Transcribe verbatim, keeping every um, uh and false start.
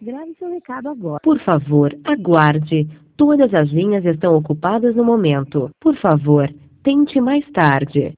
Grave seu recado agora. Por favor, aguarde. Todas as linhas estão ocupadas no momento. Por favor, tente mais tarde.